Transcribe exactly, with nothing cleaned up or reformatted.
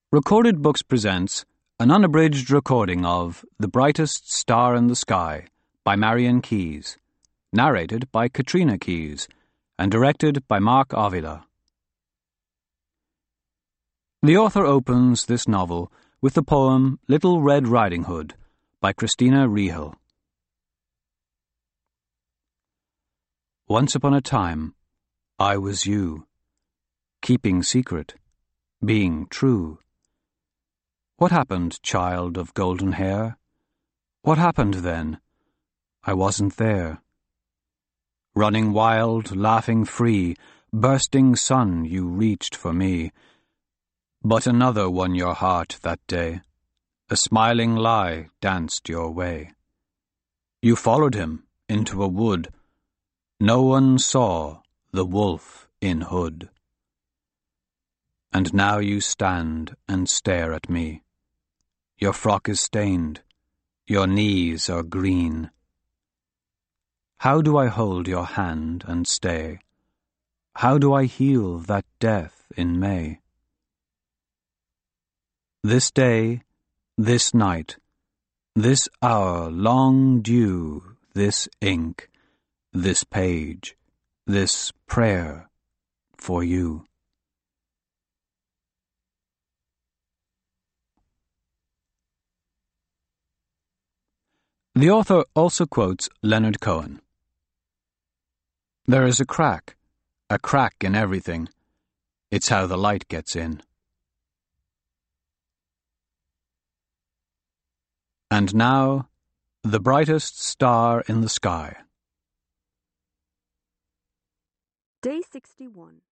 Recorded Books presents an unabridged recording of The Brightest Star in the Sky by Marian Keyes, narrated by Katrina Keyes, and directed by Mark Avila. The author opens this novel with the poem Little Red Riding Hood by Christina Rehel. Once upon a time, I was you, keeping secret, being true. What happened, child of golden hair? What happened then? I wasn't there. Running wild, laughing free, bursting sun, you reached for me. But another won your heart that day. A smiling lie danced your way. You followed him into a wood. No one saw the wolf in hood. And now you stand and stare at me. Your frock is stained, your knees are green. How do I hold your hand and stay? How do I heal that death in May? This day, this night, this hour long due, this ink, this page, this prayer for you. The author also quotes Leonard Cohen. There is a crack, a crack in everything. It's how the light gets in. And now, The Brightest Star in the Sky. Day sixty-one.